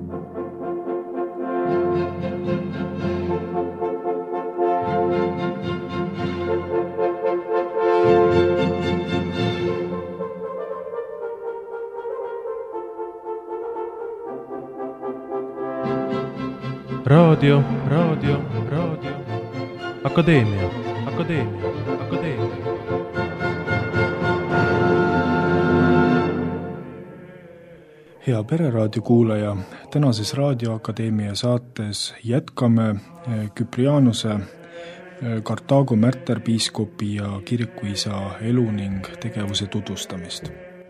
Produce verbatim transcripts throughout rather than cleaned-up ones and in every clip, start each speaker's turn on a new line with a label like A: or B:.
A: Raadio, raadio, raadio. Akadeemia, akadeemia, akadeemia.
B: Hea Pereraadio kuulaja, tänases Raadioakadeemia saates jätkame Küprianuse, Kartaago märterpiiskopi ja kirikuisa elu ning tegevuse tutvustamist.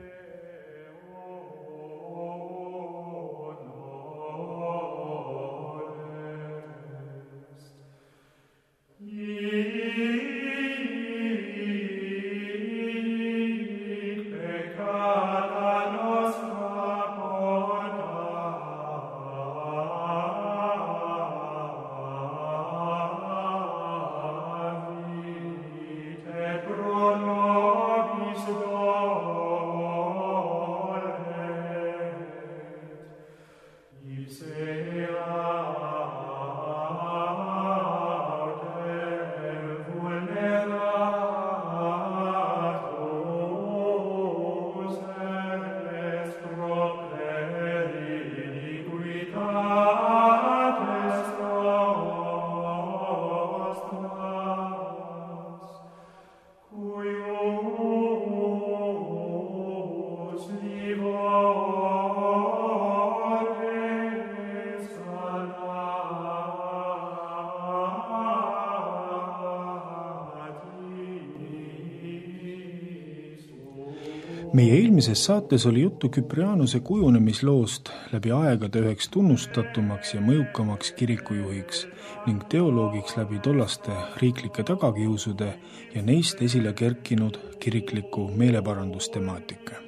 B: Meie eelmises saates oli juttu Küprianuse kujunemisloost läbi aegade üheks tunnustatumaks ja mõjukamaks kirikujuhiks ning teoloogiks läbi tollaste riiklike tagakiusude ja neist esile kerkinud kirikliku meeleparandustemaatika.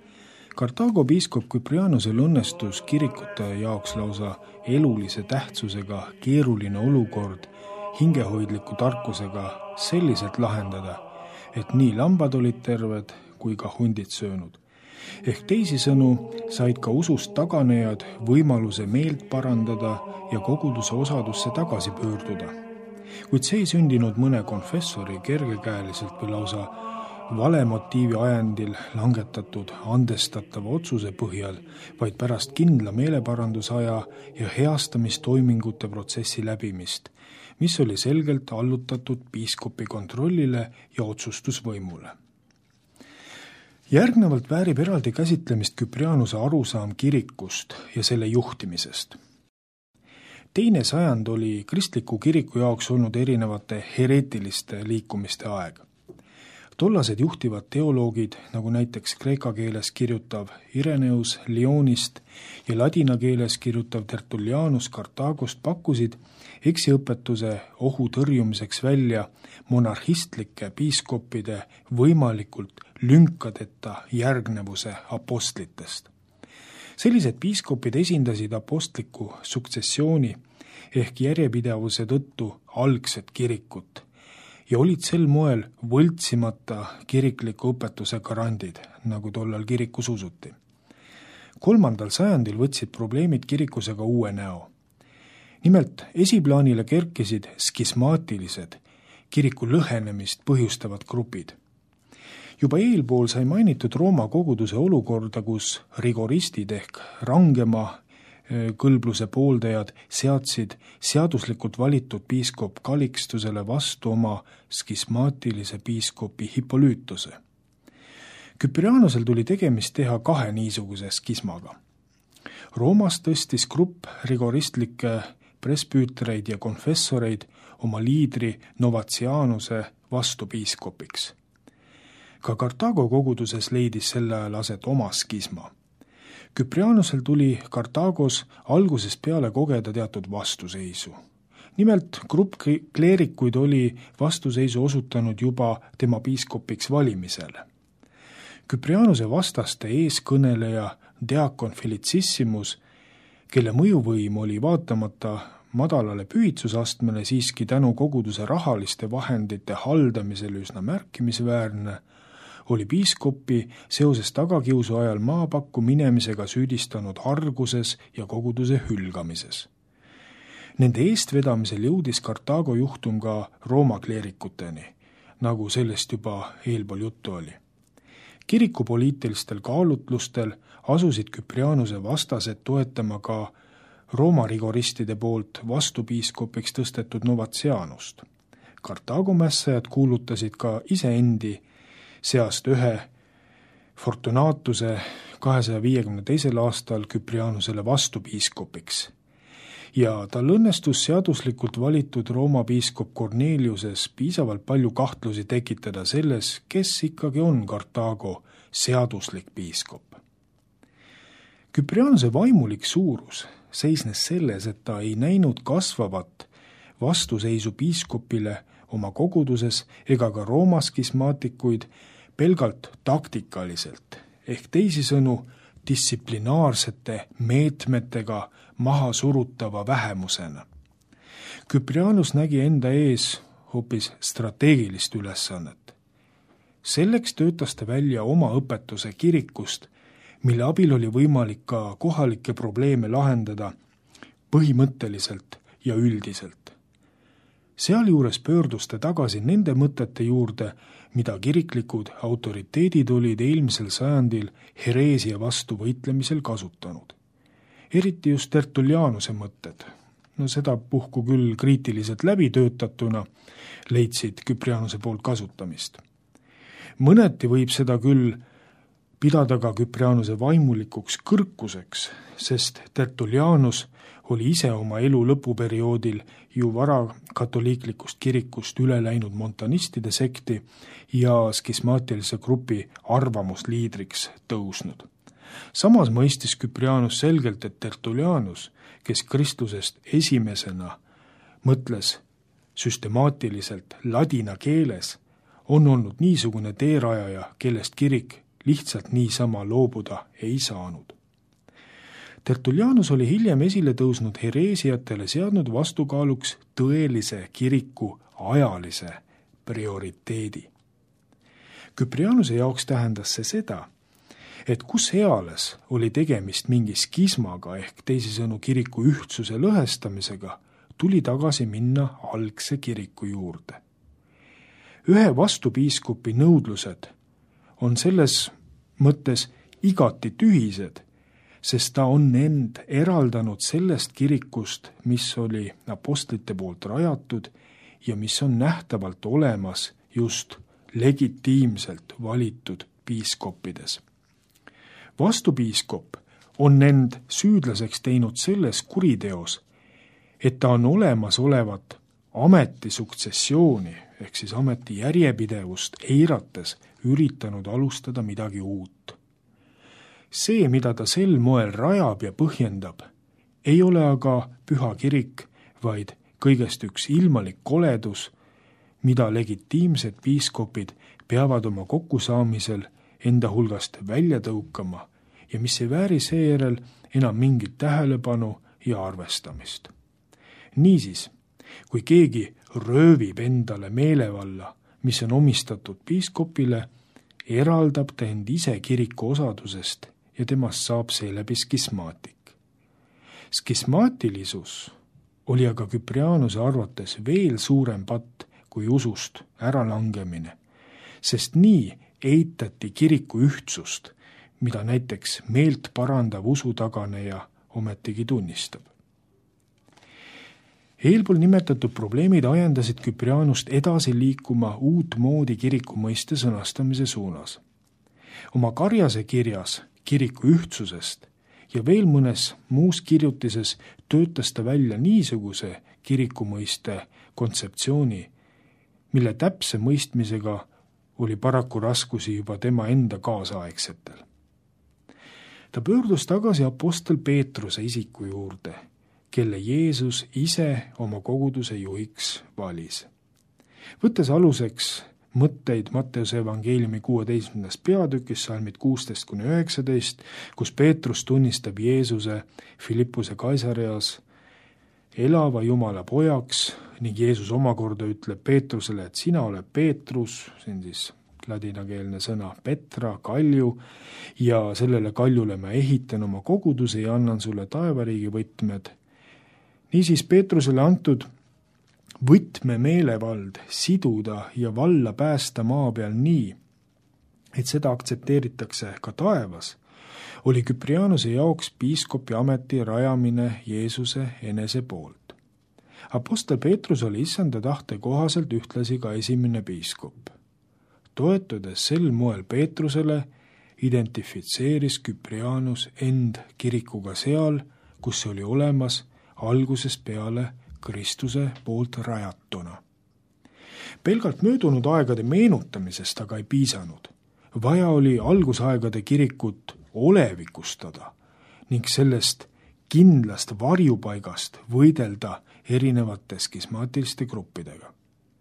B: Kartaago piiskop Küprianusel õnnestus kirikute jaoks lausa elulise tähtsusega keeruline olukord hingehoidliku tarkusega selliselt lahendada, et nii lambad olid terved kui ka hundid söönud. Ehk teisisõnu said ka usust taganejad võimaluse meelt parandada ja koguduse osadusse tagasi pöörduda. Kuid see ei sündinud mõne konfessori kergekäeliselt või lausa vale motiivi ajendil langetatud andestatava otsuse põhjal, vaid pärast kindla meeleparandusaja ja heastamistoimingute protsessi läbimist, mis oli selgelt allutatud piiskopi kontrollile ja otsustusvõimule. Järgnevalt väärib eraldi käsitlemist Küprianuse arusaam kirikust ja selle juhtimisest. Teine sajand oli kristliku kiriku jaoks olnud erinevate hereetiliste liikumiste aeg. Tollased juhtivad teoloogid, nagu näiteks kreeka keeles kirjutav Ireneus Lyonist ja ladina keeles kirjutav Tertullianus Kartaagost, pakkusid eksiõpetuse ohu tõrjumiseks välja monarhistlike piiskopide võimalikult lünkadeta järgnevuse apostlitest. Sellised piiskopid esindasid apostliku suksessiooni ehk järjepidevuse tõttu algset kirikut ja olid sel moel võltsimata kirikliku õpetuse garandid, nagu tollal kirikus usuti. Kolmandal sajandil võtsid probleemid kirikusega uue näo. Nimelt esiplaanile kerkisid skismaatilised, kiriku lõhenemist põhjustavad grupid. Juba eelpool sai mainitud Rooma koguduse olukorda, kus rigoristid ehk rangema kõlbluse pooldajad seadsid seaduslikult valitud piiskop Kalikstusele vastu oma skismaatilise piiskopi Hippolituse. Küprianusel tuli tegemist teha kahe niisuguse skismaga. Roomas tõstis grupp rigoristlikke presbüütreid ja konfessoreid oma liidri Novatsianuse vastu piiskopiks. Ka Kartaago koguduses leidis sel ajal aset oma skisma. Küprianusel tuli Kartaagos algusest peale kogeda teatud vastuseisu. Nimelt grupp kleerikuid oli vastuseisu osutanud juba tema piiskopiks valimisel. Küprianuse vastaste eeskõneleja Diakon Felicissimus, kelle mõjuvõim oli vaatamata madalale pühitsusastmele siiski tänu koguduse rahaliste vahendite haldamisel üsna märkimisväärne, oli piiskopi seoses tagakiusu ajal maapakku minemisega süüdistanud arguses ja koguduse hülgamises. Nende eestvedamisel jõudis Kartaago juhtum ka Rooma kleerikuteni, nagu sellest juba eelpool juttu oli. Kiriku poliitilistel kaalutlustel asusid Küprianuse vastased toetama ka Rooma rigoristide poolt vastupiiskopiks tõstetud Novatsianust. Kartaago mässajad kuulutasid ka iseendi seast ühe Fortunatuse kahesaja viiekümne teisel aastal Küprianusele vastupiiskopiks ja tal õnnestus seaduslikult valitud Rooma piiskop Corneliuses piisavalt palju kahtlusi tekitada selles, kes ikkagi on Kartaago seaduslik piiskop. Küprianuse vaimulik suurus seisnes selles, et ta ei näinud kasvavat vastuseisu piiskopile oma koguduses ega ka Rooma skismaatikuid pelgalt taktikaliselt ehk teisisõnu distsiplinaarsete meetmetega maha surutava vähemusena. Küprianus nägi enda ees hoopis strateegilist ülesannet. Selleks töötas ta välja oma õpetuse kirikust, mille abil oli võimalik ka kohalikke probleeme lahendada põhimõtteliselt ja üldiselt. Sealjuures pöördus ta tagasi nende mõtete juurde, mida kiriklikud autoriteedid olid eelmisel sajandil hereesia vastu võitlemisel kasutanud. Eriti just Tertullianuse mõtted, no seda puhku küll kriitiliselt läbi töötatuna, leidsid Küprianuse poolt kasutamist. Mõneti võib seda küll pidada ka Küprianuse vaimulikuks kõrkuseks, sest Tertullianus oli ise oma elu lõpuperioodil ju vara katoliiklikust kirikust üle läinud montanistide sekti ja skismaatilise grupi arvamusliidriks tõusnud. Samas mõistis Küprianus selgelt, et Tertullianus, kes Kristlusest esimesena mõtles süstemaatiliselt ladina keeles, on olnud niisugune teerajaja, kellest kirik lihtsalt niisama loobuda ei saanud. Tertullianus oli hiljem esile tõusnud hereesiatele seadnud vastukaaluks tõelise kiriku ajalise prioriteedi. Küprianuse jaoks tähendas see seda, et kus eales oli tegemist mingi skismaga ehk teisisõnu kiriku ühtsuse lõhestamisega, tuli tagasi minna algse kiriku juurde. Ühe vastupiiskopi nõudlused on selles mõttes igati tühised, sest ta on end eraldanud sellest kirikust, mis oli apostlite poolt rajatud ja mis on nähtavalt olemas just legitiimselt valitud piiskoppides. Vastupiiskop on end süüdlaseks teinud selles kuriteos, et ta on olemasolevat ametisuksessiooni ehk siis ameti järjepidevust eirates üritanud alustada midagi uut. See, mida ta sel moel rajab ja põhjendab, ei ole aga püha kirik, vaid kõigest üks ilmalik koledus, mida legitiimsed piiskopid peavad oma kokkusaamisel enda hulgast välja tõukama ja mis ei vääri seejärel enam mingit tähelepanu ja arvestamist. Niisiis, kui keegi röövib endale meelevalla, mis on omistatud piiskopile, eraldab ta end ise kiriku osadusest ja temast saab seeläbi skismaatik. Skismaatilisus oli aga Küprianuse arvates veel suurem patt kui usust äralangemine, sest nii eitati kiriku ühtsust, mida näiteks meelt parandav usutaganeja ometigi tunnistab. Eelpool nimetatud probleemid ajendasid Küprianust edasi liikuma uut moodi kiriku mõiste sõnastamise suunas. Oma Karjase kirjas kiriku ühtsusest ja veel mõnes muus kirjutises töötas ta välja niisuguse kiriku mõiste kontseptsiooni, mille täpse mõistmisega oli paraku raskusi juba tema enda kaasaegsetel. Ta pöördus tagasi apostel Peetruse isiku juurde, kelle Jeesus ise oma koguduse juhiks valis. Võttes aluseks mõtteid Matteuse evangeeliumi kuueteistkümnendas peatükis, salmid kuusteist kuni üheksateist, kus Peetrus tunnistab Jeesuse Filippuse Kaisareas elava Jumala pojaks ning Jeesus omakorda ütleb Peetrusele, et sina oled Peetrus, siin siis ladinakeelne sõna Petra, kalju, ja sellele kaljule ma ehitan oma koguduse ja annan sulle taevariigi võtmed. Niisiis Peetrusele antud võtmemeelevald siduda ja valla päästa maa peal nii, et seda aktsepteeritakse ka taevas, oli Küprianuse jaoks piiskopi ameti rajamine Jeesuse enese poolt. Apostel Peetrus oli issanda tahte kohaselt ühtlasi ka esimene piiskop. Toetudes sel moel Peetrusele, identifitseeris Küprianus end kirikuga seal, kus see oli olemas algusest peale Kristuse poolt rajatuna. Pelgalt möödunud aegade meenutamisest aga ei piisanud. Vaja oli algusaegade kirikut olevikustada ning sellest kindlast varjupaigast võidelda erinevate skismaatiliste gruppidega.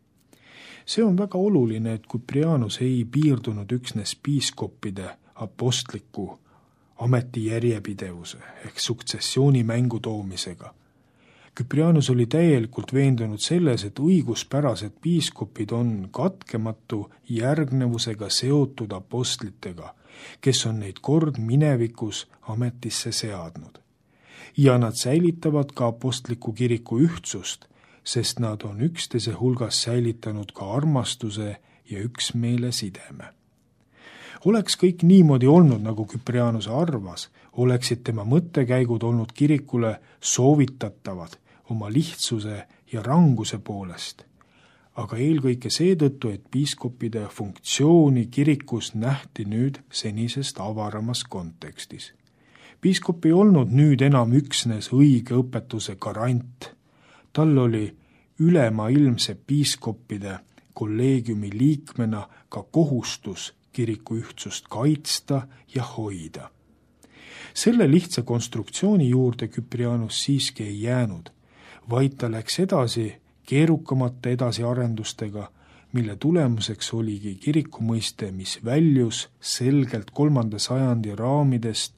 B: See on väga oluline, et Küprianus ei piirdunud üksnes piiskoppide apostliku ameti järjepidevuse ehk suksessiooni mängu toomisega. Küprianus oli täielikult veendunud selles, et õiguspärased piiskopid on katkematu järgnevusega seotud apostlitega, kes on neid kord minevikus ametisse seadnud. Ja nad säilitavad ka apostliku kiriku ühtsust, sest nad on üksteise hulgas säilitanud ka armastuse ja üksmeele sideme. Oleks kõik niimoodi olnud, nagu Küprianuse arvas, oleksid tema mõttekäigud olnud kirikule soovitatavad oma lihtsuse ja ranguse poolest, aga eelkõige seetõttu, et piiskopide funktsiooni kirikus nähti nüüd senisest avaramas kontekstis. Piiskop ei olnud nüüd enam üksnes õige õpetuse garant. Tal oli ülemaailmse piiskopide kolleegiumi liikmena ka kohustus kiriku ühtsust kaitsta ja hoida. Selle lihtsa konstruktsiooni juurde Küprianus siiski ei jäänud, vaid ta läks edasi keerukamate edasiarendustega, mille tulemuseks oligi kiriku mõiste, mis väljus selgelt kolmanda sajandi raamidest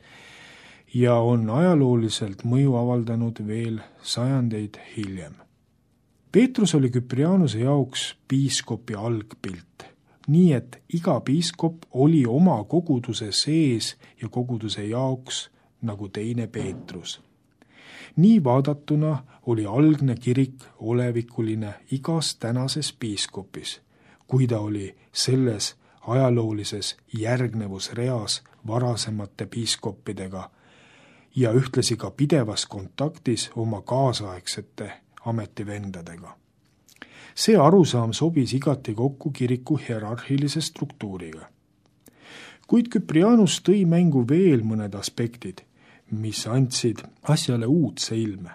B: ja on ajalooliselt mõju avaldanud veel sajandeid hiljem. Peetrus oli Küprianuse jaoks piiskopi algpilt, nii et iga piiskop oli oma koguduse sees ja koguduse jaoks nagu teine Peetrus. Nii vaadatuna oli algne kirik olevikuline igas tänases piiskopis, kui ta oli selles ajaloolises järgnevusreas varasemate piiskoppidega ja ühtlasi ka pidevas kontaktis oma kaasaegsete ametivendadega. See arusaam sobis igati kokku kiriku hierarhilise struktuuriga. Kuid Küprianus tõi mängu veel mõned aspektid, mis andsid asjale uudse ilme.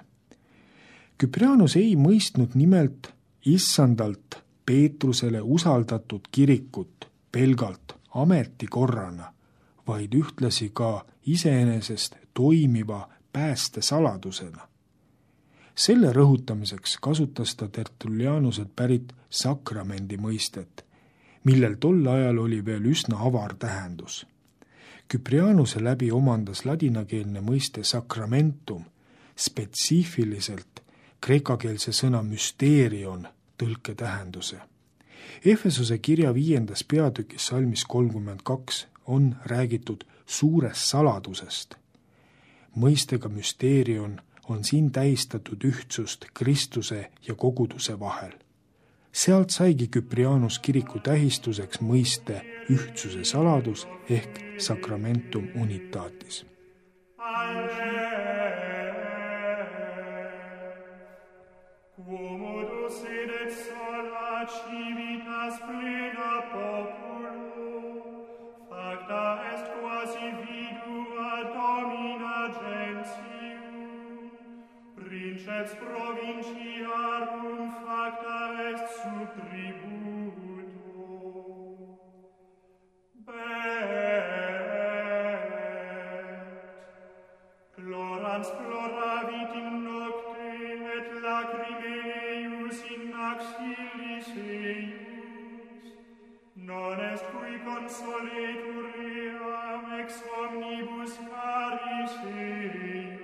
B: Küprianus ei mõistnud nimelt issandalt Peetrusele usaldatud kirikut pelgalt ametikorrana, vaid ühtlasi ka iseenesest toimiva päästesaladusena. Selle rõhutamiseks kasutas ta Tertullianuselt pärit sakramendi mõistet, millel tol ajal oli veel üsna avar tähendus. Küprianuse läbi omandas ladinakeelne mõiste sakramentum spetsiifiliselt kreekakeelse sõna müsteerion tõlke tähenduse. Efesuse kirja viiendas peatükis salmis kolmkümmend kaks on räägitud suurest saladusest. Mõistega müsteerion on siin tähistatud ühtsust Kristuse ja koguduse vahel. Sealt saigi Küprianus kiriku tähistuseks mõiste ühtsuse saladus ehk sacramentum unitatis.
C: Princeps provinciarum facta est sub tributo. Bet plorans ploravit in nocte et lacrimeus in maxillis eius. Non est cui consoletur eam ex omnibus caris eius.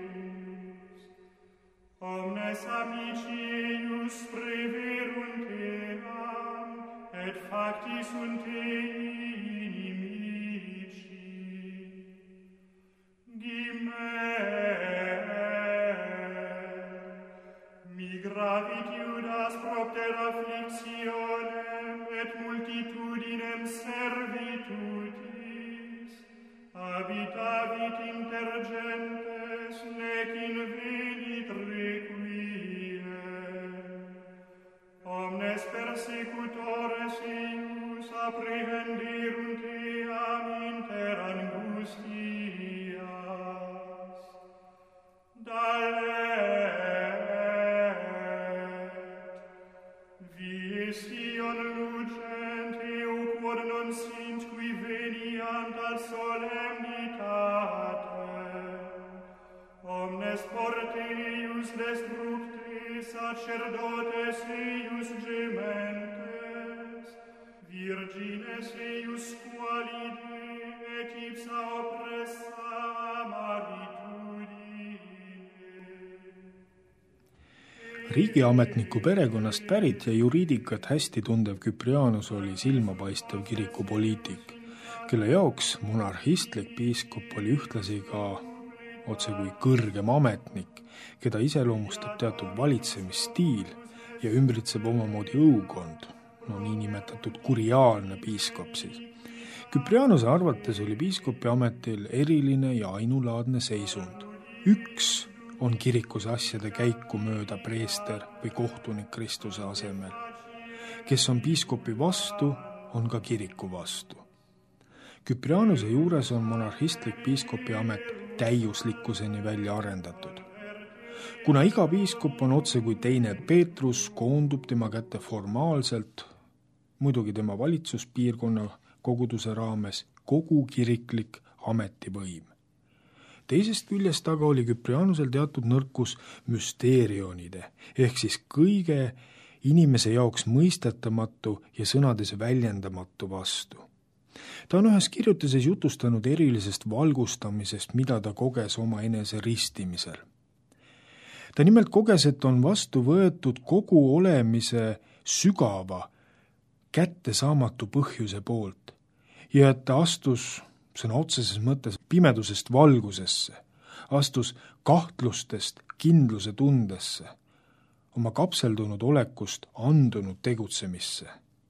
C: Omnes amici eius preverunt eam, et factis sunt ei emergentes nec invenit requiem. Omnes persecutores eius apprehenderunt eam inter angustias. Dalet, vies ion lucent eo quod non sint qui veniant ad solemnitate. Omnes porteius destructe sacerdotes eius gementes, virgines eius qualide et ipsa oppressa amaritudine.
B: Riigiametniku perekonnast pärit ja juriidikat hästi tundev Küprianus oli silmapaistev kirikupoliitik, kelle jaoks monarhistlik piiskop oli ühtlasi ka otse kui kõrgem ametnik, keda iseloomustab teatud valitsemisstiil ja ümbritseb omamoodi õukond, no niinimetatud kuriaalne piiskop siis. Küprianuse arvates oli piiskopi ametil eriline ja ainulaadne seisund. Üks on kirikus asjade käiku mööda preester või kohtunik Kristuse asemel. Kes on piiskopi vastu, on ka kiriku vastu. Küprianuse juures on monarhistlik piiskopi amet täiuslikkuseni välja arendatud. Kuna iga piiskop on otse kui teine Peetrus, koondub tema kätte formaalselt, muidugi tema valitsuspiirkonna koguduse raames, kogu kiriklik ametivõim. Teisest küljest aga oli Küprianusel teatud nõrkus müsteerionide, ehk siis kõige inimese jaoks mõistetamatu ja sõnades väljendamatu vastu. Ta on ühes kirjutises jutustanud erilisest valgustamisest, mida ta koges oma enese ristimisel. Ta nimelt koges, et on vastu võetud kogu olemise sügava, kättesaamatu põhjuse poolt ja et ta astus sõna otseses mõttes pimedusest valgusesse, astus kahtlustest kindluse tundesse, oma kapseldunud olekust andunud tegutsemisse.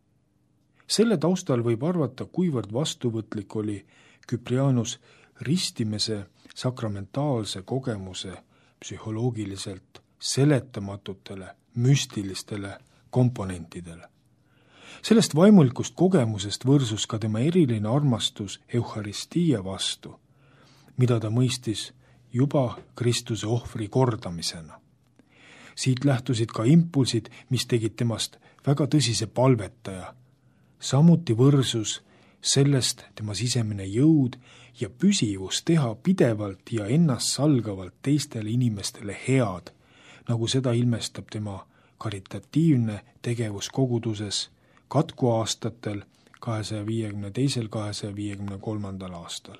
B: Selle taustal võib arvata, kuivõrd vastuvõtlik oli Küprianus ristimise sakramentaalse kogemuse psühholoogiliselt seletamatutele, müstilistele komponentidele. Sellest vaimulikust kogemusest võrsus ka tema eriline armastus Eucharistia vastu, mida ta mõistis juba Kristuse ohvri kordamisena. Siit lähtusid ka impulsid, mis tegid temast väga tõsise palvetaja. Samuti võrsus sellest tema sisemine jõud ja püsivus teha pidevalt ja ennast salgavalt teistele inimestele head, nagu seda ilmestab tema karitatiivne tegevus koguduses katkuaastatel kahesaja viiekümne teisel – kahesaja viiekümne kolmandal aastal.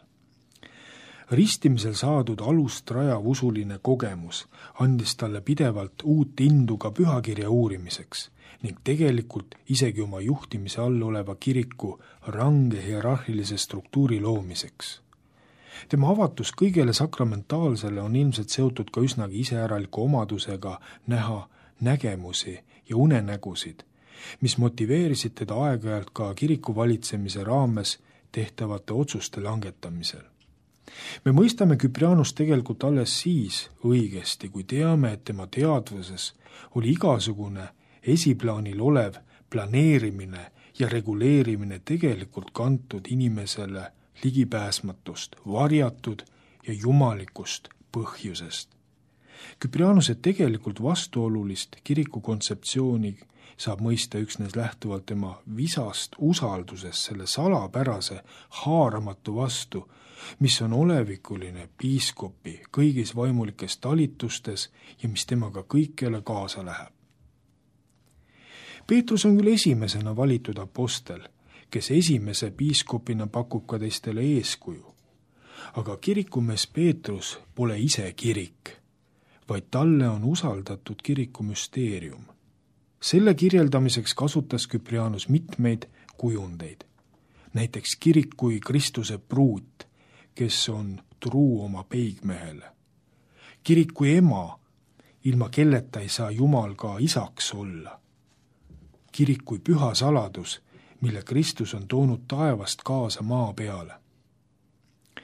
B: Ristimisel saadud alust rajav usuline kogemus andis talle pidevalt uut indu ka pühakirja uurimiseks ning tegelikult isegi oma juhtimise all oleva kiriku range hierarhilise struktuuri loomiseks. Tema avatus kõigele sakramentaalsele on ilmselt seotud ka üsnagi iseäraliku omadusega näha nägemusi ja unenägusid, mis motiveerisid teda aeg-ajalt ka kiriku valitsemise raames tehtavate otsuste langetamisel. Me mõistame Küprianust tegelikult alles siis õigesti, kui teame, et tema teadvuses oli igasugune esiplaanil olev planeerimine ja reguleerimine tegelikult kantud inimesele ligipääsmatust, varjatud ja jumalikust põhjusest. Küprianuse tegelikult vastuolulist kiriku kontseptsiooni saab mõista üksnes lähtuvalt tema visast usaldusest selle salapärase haaramatu vastu, mis on olevikuline piiskopi kõigis vaimulikes talitustes ja mis temaga kõikjale kaasa läheb. Peetrus on küll esimesena valitud apostel, kes esimese piiskopina pakub ka teistele eeskuju. Aga kirikumees Peetrus pole ise kirik, vaid talle on usaldatud kiriku müsteerium. Selle kirjeldamiseks kasutas Küprianus mitmeid kujundeid, näiteks kirik kui Kristuse pruut, kes on truu oma peigmehele. Kirik kui ema, ilma kelleta ei saa Jumal ka isaks olla. Kirik kui püha saladus, mille Kristus on toonud taevast kaasa maa peale.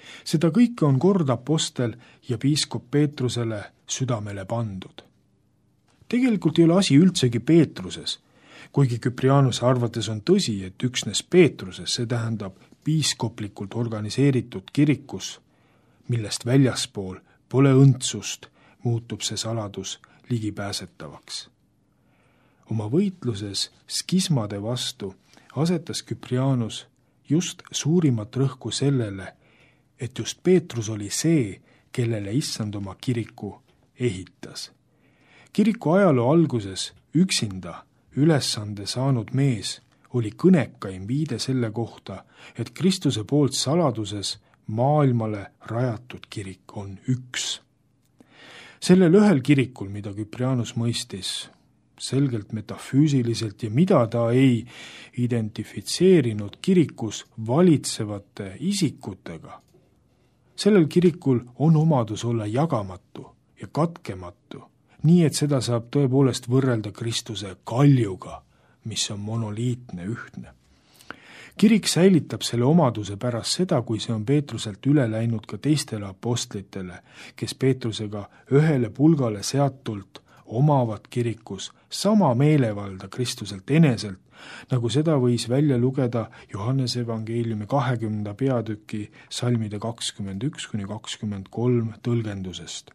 B: seda kõike on kord apostel ja piiskop Peetrusele südamele pandud. Tegelikult ei ole asi üldsegi Peetruses, kuigi Küprianuse arvates on tõsi, et üksnes Peetruses, see tähendab piiskoplikult organiseeritud kirikus, millest väljaspool pole õndsust, muutub see saladus ligipääsetavaks. Oma võitluses skismade vastu asetas Küprianus just suurimat rõhku sellele, et just Peetrus oli see, kellele issand oma kiriku ehitas. Kiriku ajaloo alguses üksinda ülesande saanud mees oli kõnekaim viide selle kohta, et Kristuse poolt saladuses maailmale rajatud kirik on üks. Sellel ühel kirikul, mida Küprianus mõistis selgelt metafüüsiliselt ja mida ta ei identifitseerinud kirikus valitsevate isikutega, sellel kirikul on omadus olla jagamatu ja katkematu, nii et seda saab tõepoolest võrrelda Kristuse kaljuga, mis on monoliitne, ühtne. Kirik säilitab selle omaduse pärast seda, kui see on Peetruselt üle läinud ka teistele apostlitele, kes Peetrusega ühele pulgale seatult omavad kirikus sama meelevalda Kristuselt eneselt, nagu seda võis välja lugeda Johannese evangeeliumi kahekümnenda peatüki salmide kakskümmend üks kuni kakskümmend kolm tõlgendusest.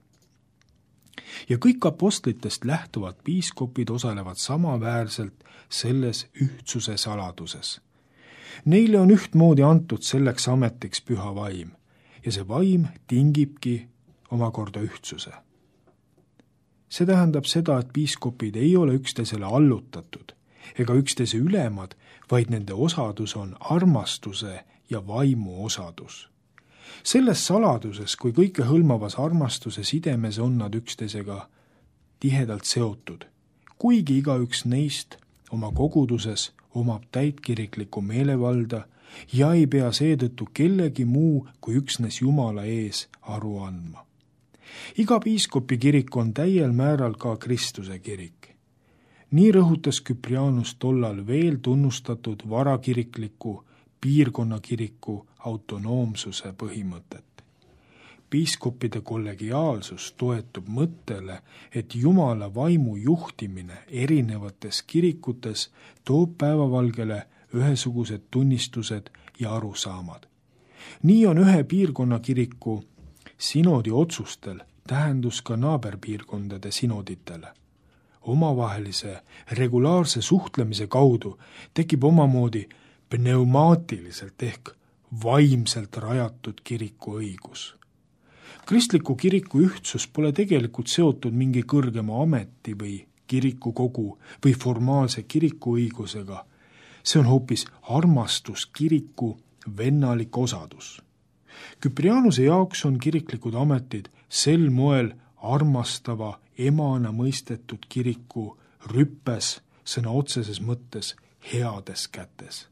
B: Ja kõik apostlitest lähtuvad piiskopid osalevad samaväärselt selles ühtsuse saladuses. Neile on ühtmoodi antud selleks ametiks püha vaim ja see vaim tingibki omakorda ühtsuse. See tähendab seda, et piiskopid ei ole üksteisele allutatud ega üksteise ülemad, vaid nende osadus on armastuse ja vaimu osadus. Selles saladuses, kui kõike hõlmavas armastuse sidemes on nad üksteisega tihedalt seotud, kuigi igaüks neist oma koguduses omab täitkiriklikku meelevalda ja ei pea seetõttu kellegi muu kui üksnes Jumala ees aru andma. Iga piiskopi kirik on täiel määral ka Kristuse kirik. Nii rõhutas Küprianus tollal veel tunnustatud varakirikliku piirkonnakiriku autonoomsuse põhimõtet. Piiskopide kollegiaalsus toetub mõttele, et Jumala vaimu juhtimine erinevates kirikutes toob päevavalgele ühesugused tunnistused ja arusaamad. Nii on ühe piirkonnakiriku sinodi otsustel tähendus ka naaberpiirkondade sinoditele. Omavahelise regulaarse suhtlemise kaudu tekib omamoodi pneumaatiliselt ehk vaimselt rajatud kiriku õigus. Kristliku kiriku ühtsus pole tegelikult seotud mingi kõrgema ameti või kirikukogu või formaalse kirikuõigusega. See on hoopis armastus kiriku vennalik osadus. Küprianuse jaoks on kiriklikud ametid sel moel armastava emana mõistetud kiriku rüppes, sõna otseses mõttes heades kätes.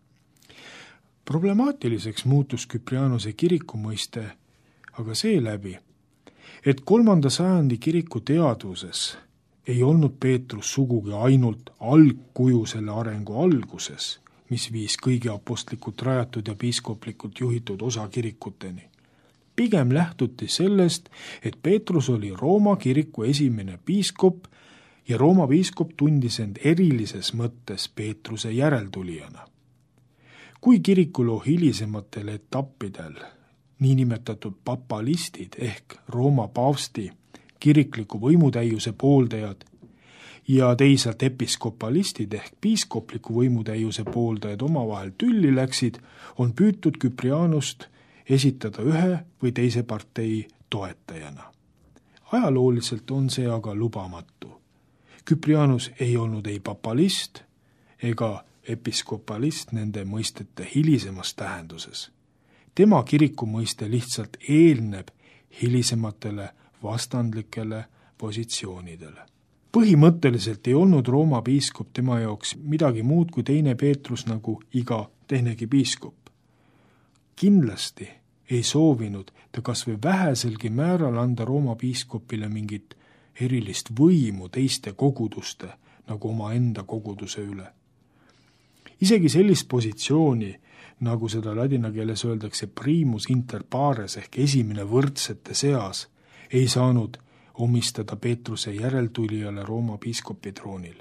B: Problemaatiliseks muutus Küprianuse kiriku mõiste aga seeläbi, et kolmanda sajandi kiriku teadvuses ei olnud Peetrus sugugi ainult algkuju selle arengu alguses, mis viis kõigi apostlikult rajatud ja piiskoplikult juhitud osa kirikuteni. Pigem lähtuti sellest, et Peetrus oli Rooma kiriku esimene piiskop ja Rooma piiskop tundis end erilises mõttes Peetruse järeltulijana. Kui kirikuloo hilisematel etappidel niinimetatud papalistid ehk Rooma paavsti kirikliku võimutäiuse pooldajad ja teisalt episkopalistid ehk piiskopliku võimutäiuse pooldajad omavahel tülli läksid, on püütud Küprianust esitada ühe või teise partei toetajana. Ajalooliselt on see aga lubamatu. Küprianus ei olnud ei papalist ega episkopalist nende mõistete hilisemas tähenduses. Tema kiriku mõiste lihtsalt eelneb hilisematele vastandlikele positsioonidele. Põhimõtteliselt ei olnud Rooma piiskop tema jaoks midagi muud kui teine Peetrus nagu iga tehnegi piiskop. Kindlasti ei soovinud ta kas või väheselgi määral anda Rooma piiskopile mingit erilist võimu teiste koguduste nagu oma enda koguduse üle. isegi sellist positsiooni, nagu seda ladina keeles öeldakse primus inter pares ehk esimene võrdsete seas, ei saanud omistada Peetruse järeltulijale Rooma piiskopi troonil.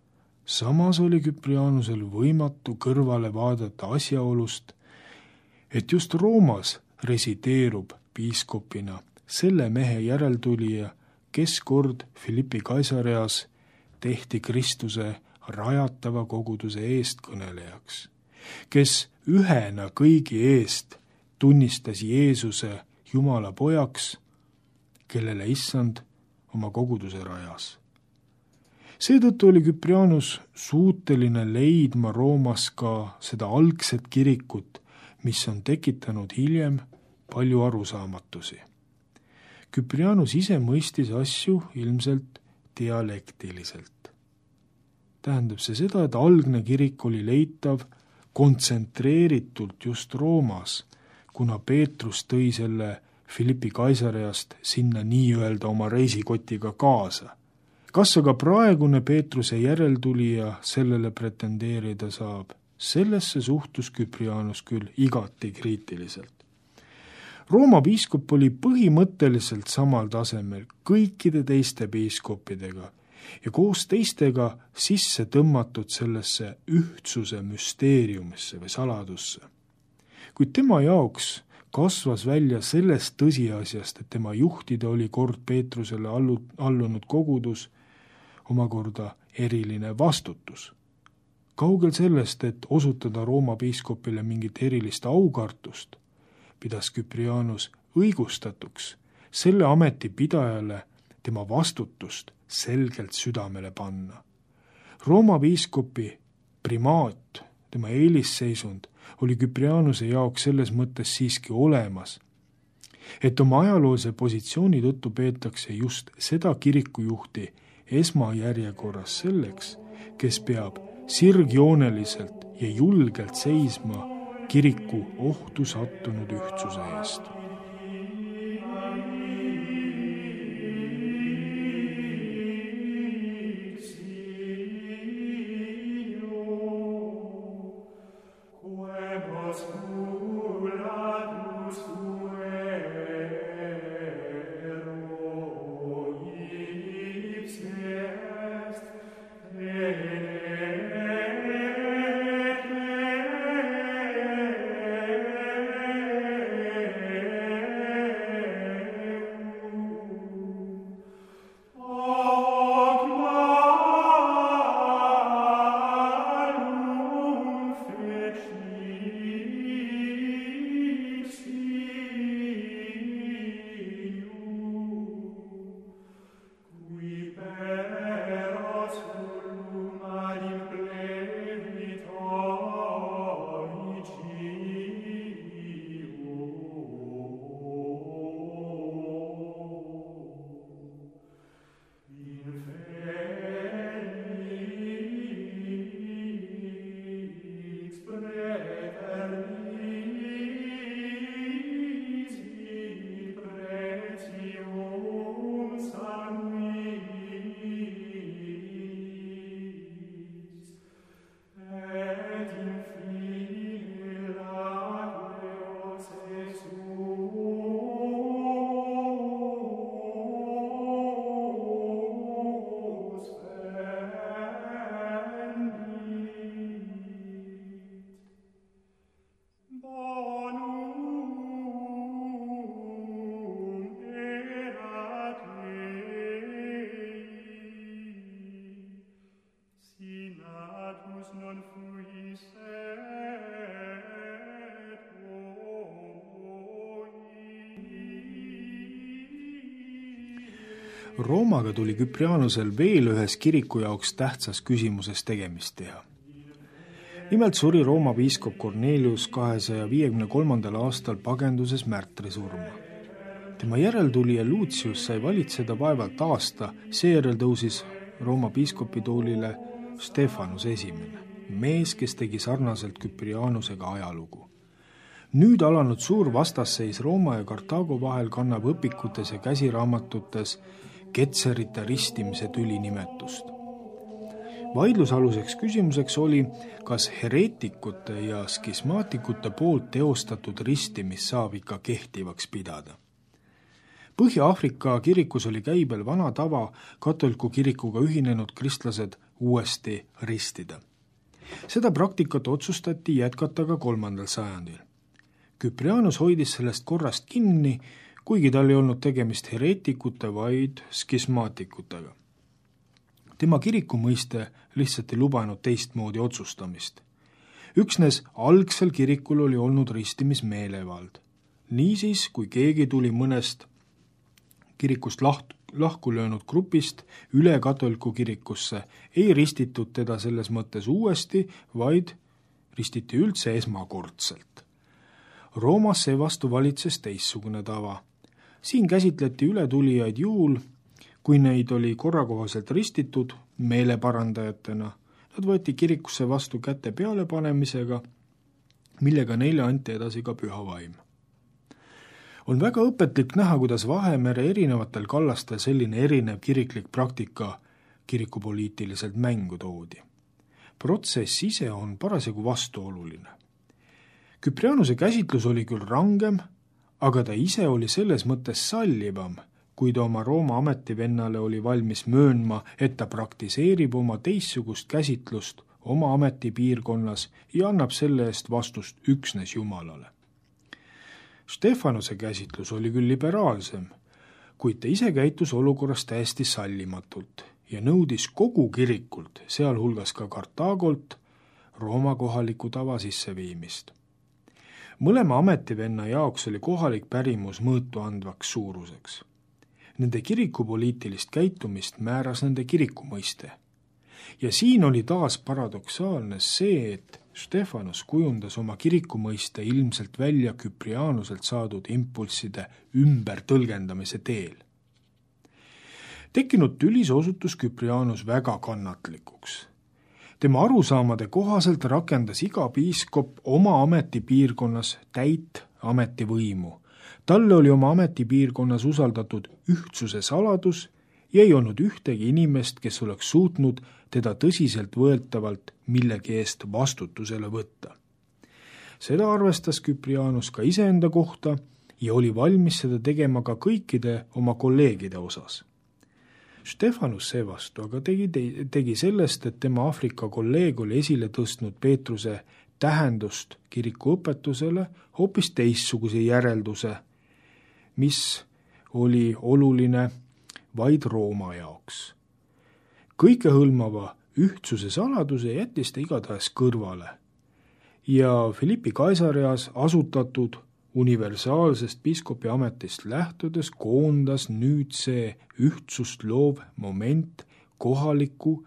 B: Samas oli Küprianusel võimatu kõrvale vaadata asjaolust, et just Roomas resideerub piiskopina selle mehe järeltulija, kes kord Philippi Kaisareas tehti Kristuse rajatava koguduse eestkõnelejaks, kes ühena kõigi eest tunnistas Jeesuse Jumala pojaks, kellele issand oma koguduse rajas. Seetõttu oli Küprianus suuteline leidma Roomas ka seda algset kirikut, mis on tekitanud hiljem palju arusaamatusi. Küprianus ise mõistis asju ilmselt dialektiliselt. Tähendab see seda, et algne kirik oli leitav kontsentreeritult just Roomas, kuna Peetrus tõi selle Philippi Kaisareast sinna nii-öelda oma reisikotiga kaasa. Kas aga praegune Peetruse järeltulija sellele pretendeerida saab? Sellesse suhtus Küprianus küll igati kriitiliselt. Rooma piiskop oli põhimõtteliselt samal tasemel kõikide teiste piiskopidega ja koos teistega sisse tõmmatud sellesse ühtsuse müsteeriumisse või saladusse. Kuid tema jaoks kasvas välja sellest tõsiasjast, et tema juhtida oli kord Peetrusele allu, allunud kogudus, omakorda eriline vastutus. Kaugel sellest, et osutada Rooma piiskopile mingit erilist aukartust, pidas Küprianus õigustatuks selle ameti pidajale tema vastutust selgelt südamele panna. Rooma piiskopi primaat, tema eelisseisund, oli Küprianuse jaoks selles mõttes siiski olemas, et oma ajaloolise positsiooni tõttu peetakse just seda kirikujuhti esmajärjekorras selleks, kes peab sirgjooneliselt ja julgelt seisma kiriku ohtu sattunud ühtsuse eest. Roomaga tuli Küprianusel veel ühes kiriku jaoks tähtsas küsimuses tegemist teha. Nimelt suri Rooma piiskop Cornelius kahesaja viiekümne kolmandal aastal pagenduses märtri surma. Tema järeltulija Lucius sai valitseda vaevalt aasta, seejärel tõusis Rooma piiskopi toolile Stefanus esimene, mees, kes tegi sarnaselt Küprianusega ajalugu. Nüüd alanud suur vastasseis Rooma ja Kartaago vahel kannab õpikutes ja käsiraamatutes ketserite ristimise tüli nimetust. vaidlusaluseks küsimuseks oli, kas hereetikute ja skismaatikute poolt teostatud ristimis saab ikka kehtivaks pidada. Põhja-Aafrika kirikus oli käibel vana tava katoliku kirikuga ühinenud kristlased uuesti ristida. Seda praktikat otsustati jätkata ka kolmandal sajandil. Küprianus hoidis sellest korrast kinni, kuigi tal ei olnud tegemist hereetikute, vaid skismaatikutega. Tema kiriku mõiste lihtsalt ei lubanud teistmoodi otsustamist. Üksnes algsel kirikul oli olnud ristimismeelevald. Niisiis, kui keegi tuli mõnest kirikust laht, lahku löönud grupist üle katoliku kirikusse, ei ristitud teda selles mõttes uuesti, vaid ristiti üldse esmakordselt. Roomas seevastu valitses teistsugune tava. Siin käsitleti ületulijaid juhul, kui neid oli korrakohaselt ristitud meeleparandajatena. Nad võeti kirikusse vastu käte pealepanemisega, millega neile anti edasi ka püha vaim. On väga õpetlik näha, kuidas Vahemere erinevatel kallastel selline erinev kiriklik praktika kirikupoliitiliselt mängu toodi. Protsess ise on parasjagu vastuoluline. Küprianuse käsitlus oli küll rangem, aga ta ise oli selles mõttes sallivam, kui ta oma Rooma ametivennale oli valmis möönma, et ta praktiseerib oma teistsugust käsitlust oma ametipiirkonnas ja annab selle eest vastust üksnes Jumalale. Stefanuse käsitlus oli küll liberaalsem, kuid ta ise käitus olukorras täiesti sallimatult ja nõudis kogu kirikult, sealhulgas ka Kartaagolt, Rooma kohaliku tava sisseviimist. Mõlema ametivenna jaoks oli kohalik pärimus mõõtu andvaks suuruseks. Nende kirikupoliitilist käitumist määras nende kirikumõiste. Ja siin oli taas paradoksaalne see, et Stefanus kujundas oma kirikumõiste ilmselt välja Küprianuselt saadud impulsside ümber tõlgendamise teel. Tekkinud tülis osutus Küprianus väga kannatlikuks. Tema arusaamade kohaselt rakendas iga piiskop oma ametipiirkonnas täit ametivõimu. Talle oli oma ametipiirkonnas usaldatud ühtsuse saladus ja ei olnud ühtegi inimest, kes oleks suutnud teda tõsiselt võetavalt millegi eest vastutusele võtta. Seda arvestas Küprianus ka iseenda kohta ja oli valmis seda tegema ka kõikide oma kolleegide osas. Stefanus seevastu aga tegi, tegi sellest, et tema Aafrika kolleeg oli esile tõstnud Peetruse tähendust kiriku õpetusele hoopis teistsuguse järelduse, mis oli oluline vaid Rooma jaoks. Kõikehõlmava ühtsuse saladuse jättis ta igatahes kõrvale ja Philippi Kaisarias asutatud universaalsest piiskopi ametist lähtudes koondas nüüd see ühtsust loov moment kohaliku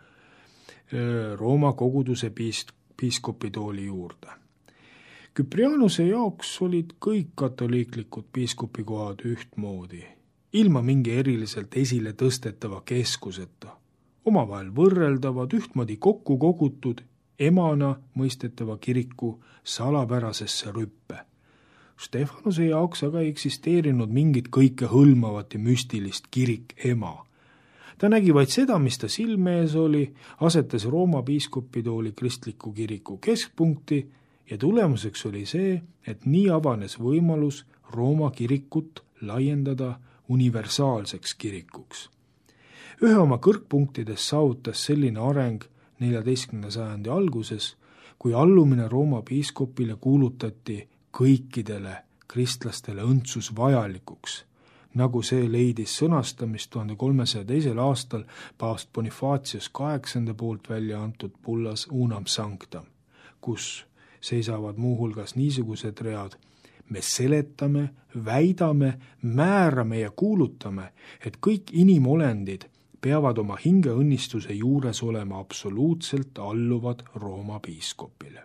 B: Rooma koguduse piiskopitooli juurde. Küprianuse jaoks olid kõik katoliiklikud piiskopikohad ühtmoodi, ilma mingi eriliselt esile tõstetava keskuseta, omavahel võrreldavad, ühtmoodi kokku kogutud, emana mõistetava kiriku salapärasesse rüppe. Stefanuse jaoks aga ei eksisteerinud mingit kõike hõlmavat ja müstilist kirik ema. Ta nägi vaid seda, mis ta silme ees oli, asetas Rooma piiskopitooli kristliku kiriku keskpunkti ja tulemuseks oli see, et nii avanes võimalus Rooma kirikut laiendada universaalseks kirikuks. Ühe oma kõrgpunktides saavutas selline areng neljateistkümnenda sajandi alguses, kui allumine Rooma piiskopile kuulutati kõikidele kristlastele õndsus vajalikuks, nagu see leidis sõnastamist tuhande kolmesaja teisel aastal paavst Bonifacius kaheksanda poolt välja antud bullas Unam Sanctam, kus seisavad muuhulgas niisugused read: me seletame, väidame, määrame ja kuulutame, et kõik inimolendid peavad oma hingeõnnistuse juures olema absoluutselt alluvad Rooma piiskopile.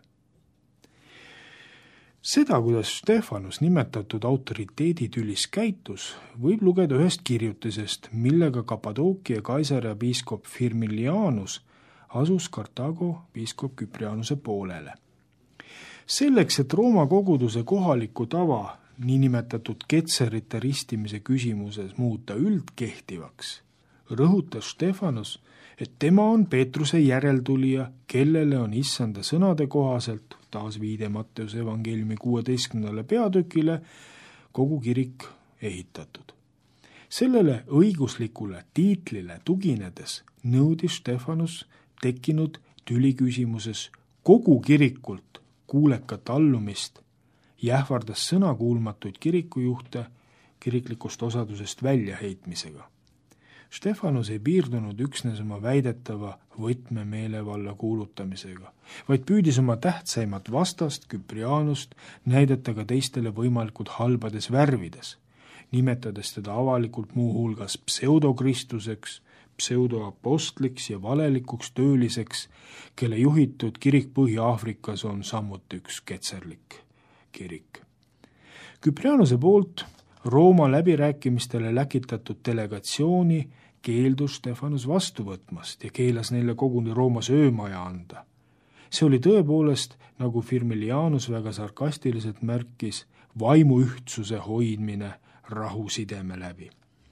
B: Seda, kuidas Stefanus nimetatud autoriteeditülis käitus, võib lugeda ühest kirjutisest, millega Kappadookia Kaisaria piiskop Firmilianus asus Kartaago piiskop Küprianuse poolele. Selleks, et Rooma koguduse kohaliku tava niinimetatud ketserite ristimise küsimuses muuta üldkehtivaks, rõhutas Stefanus, et tema on Peetruse järeltulija, kellele on issanda sõnade kohaselt, taas viide Matteuse evangeeliumi kuueteistkümnendale peatükile, kogu kirik ehitatud. Sellele õiguslikule tiitlile tuginedes nõudis Stefanus tekkinud tüliküsimuses kogu kirikult kuulekat allumist ja ähvardas sõnakuulmatuid kirikujuhte kiriklikust osadusest väljaheitmisega. Stefanus ei piirdunud üksnes oma väidetava võtmemeelevalla kuulutamisega, vaid püüdis oma tähtsaimat vastast, Küprianust, näidata ka teistele võimalikult halbades värvides, nimetades teda avalikult muuhulgas pseudokristuseks, pseudoapostliks ja valelikuks tööliseks, kelle juhitud kirik Põhja-Aafrikas on samuti üks ketserlik kirik. Küprianuse poolt Rooma läbirääkimistele läkitatud delegatsiooni keeldus Stefanus vastu võtmast ja keelas neile koguni Roomas öömaja anda. See oli tõepoolest, nagu Firmilianus väga sarkastiliselt märkis, vaimu ühtsuse hoidmine rahusideme läbi.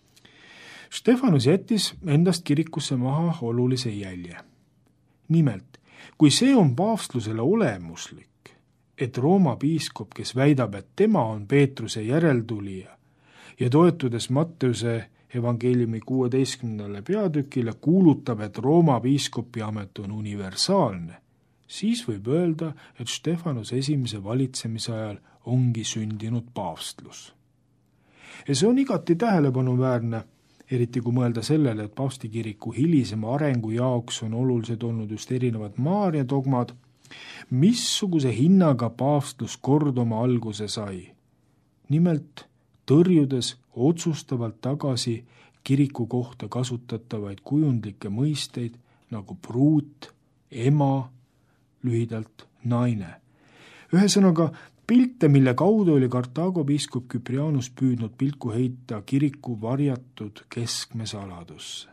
B: Stefanus jättis endast kirikusse maha olulise jälje. Nimelt, kui see on paavstlusele olemuslik, et Rooma piiskop, kes väidab, et tema on Peetruse järeltulija, ja toetudes Matteuse evangeeliumi kuueteistkümnendale peatükile kuulutab, et Rooma piiskopi amet on universaalne, siis võib öelda, et Stefanus esimese valitsemise ajal ongi sündinud paavstlus. Ja see on igati tähelepanuväärne, eriti kui mõelda sellele, et paavstikiriku hilisema arengu jaoks on olulised olnud just erinevad Maaria dogmad, missuguse hinnaga paavstlus kord oma alguse sai. Nimelt tõrjudes otsustavalt tagasi kiriku kohta kasutatavaid kujundlikke mõisteid nagu pruut, ema, lühidalt naine. Ühesõnaga, pilte, mille kaudu oli Kartaago piiskop Küprianus püüdnud pilku heita kiriku varjatud keskmesaladusse.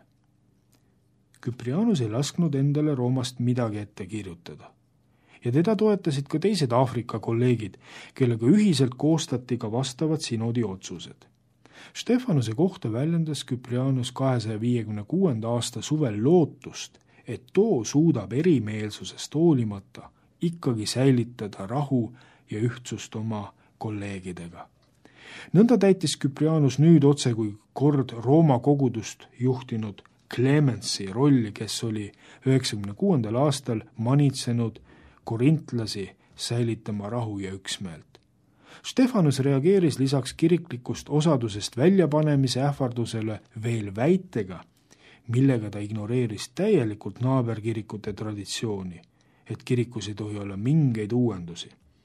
B: Küprianus ei lasknud endale Roomast midagi ette kirjutada. Ja teda toetasid ka teised Aafrika kolleegid, kellega ühiselt koostati ka vastavad sinodi otsused. Stefanuse kohta väljendas Küprianus kahesaja viiekümne kuuenda aasta suvel lootust, et too suudab erimeelsusest hoolimata ikkagi säilitada rahu ja ühtsust oma kolleegidega. Nõnda täitis Küprianus nüüd otse kui kord Rooma kogudust juhtinud Clemensi rolli, kes oli üheksakümne kuuendal aastal manitsenud korintlasi säilitama rahu ja üksmeelt. Stefanus reageeris lisaks kiriklikust osadusest väljapanemise ähvardusele veel väitega, millega ta ignoreeris täielikult naaberkirikute traditsiooni, et kirikus ei tohi olla mingeid uuendusi.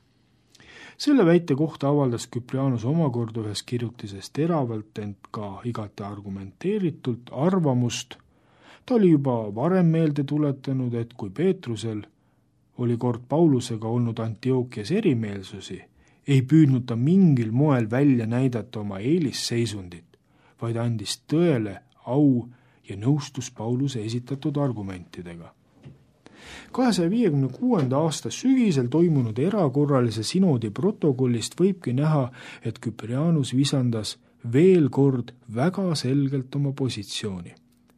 B: Selle väite kohta avaldas Küprianus omakorda ühes kirjutises teravalt, ent ka igati argumenteeritult arvamust. Ta oli juba varem meelde tuletanud, et kui Peetrusel oli kord Paulusega olnud Antiookias erimeelsusi, ei püüdnud ta mingil moel välja näidata oma eelisseisundit, vaid andis tõele au ja nõustus Pauluse esitatud argumentidega. kahesaja viiekümne kuuenda aasta sügisel toimunud erakorralise sinodi protokollist võibki näha, et Küprianus visandas veel kord väga selgelt oma positsiooni.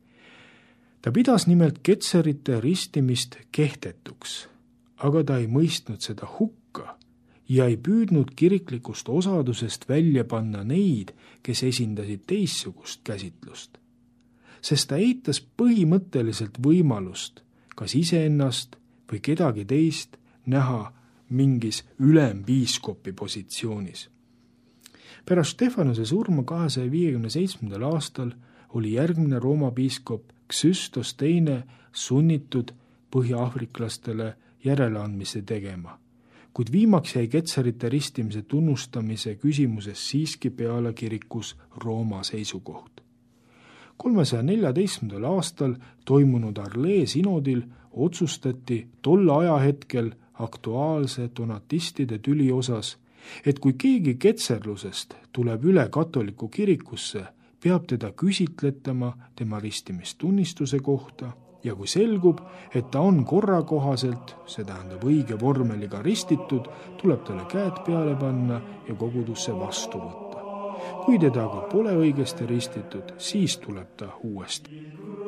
B: Ta pidas nimelt ketserite ristimist kehtetuks, aga ta ei mõistnud seda hukka ja ei püüdnud kiriklikust osadusest välja panna neid, kes esindasid teissugust käsitlust, sest ta eitas põhimõtteliselt võimalust kas iseennast või kedagi teist näha mingis ülempiiskopi positsioonis. Pärast Stefanuse surma kahesaja viiekümne seitsmendal aastal oli järgmine Rooma piiskop Xystos teine sunnitud põhja-aafriklastele järeleandmise tegema, kuid viimaks jäi ketserite ristimise tunnustamise küsimuses siiski peale kirikus Rooma seisukoht. kolmesaja neljateistkümnendal aastal toimunud Arlee sinodil otsustati tolle ajahetkel aktuaalse donatistide tüli osas, et kui keegi ketserlusest tuleb üle katoliku kirikusse, peab teda küsitletama tema ristimistunnistuse kohta ja kui selgub, et ta on korrakohaselt, see tähendab õige vormeliga ristitud, tuleb talle käed peale panna ja kogudusse vastu võtta. kui teda aga pole õigesti ristitud, siis tuleb ta uuesti.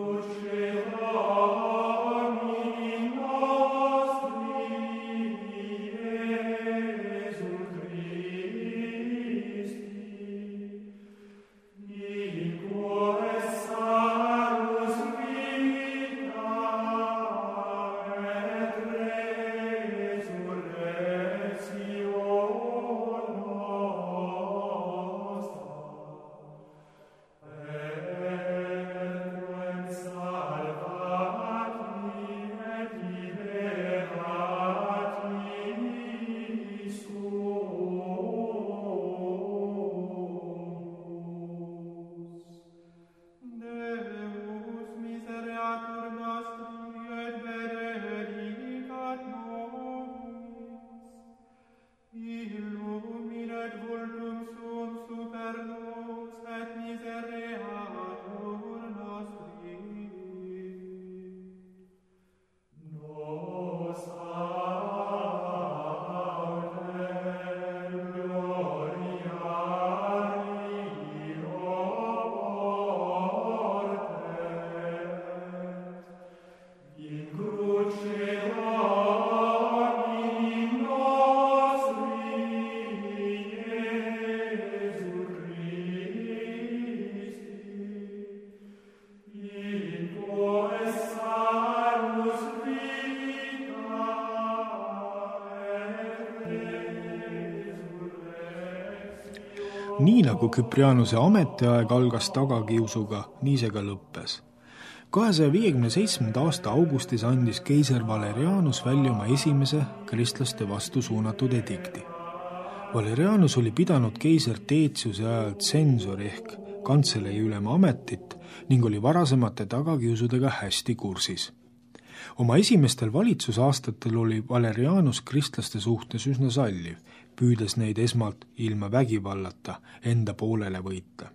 B: Nii nagu Küprianuse ametiaeg algas tagakiusuga, nii see ka lõppes. kahesaja viiekümne seitsmenda aasta augustis andis keiser Valerianus välja oma esimese kristlaste vastu suunatud edikti. Valerianus oli pidanud keiser Deetsiuse ajal tsensori ehk kantselei ülema ametit ning oli varasemate tagakiusudega hästi kursis. Oma esimestel valitsusaastatel oli Valerianus kristlaste suhtes üsna salliv, püüdes neid esmalt ilma vägivallata enda poolele võita.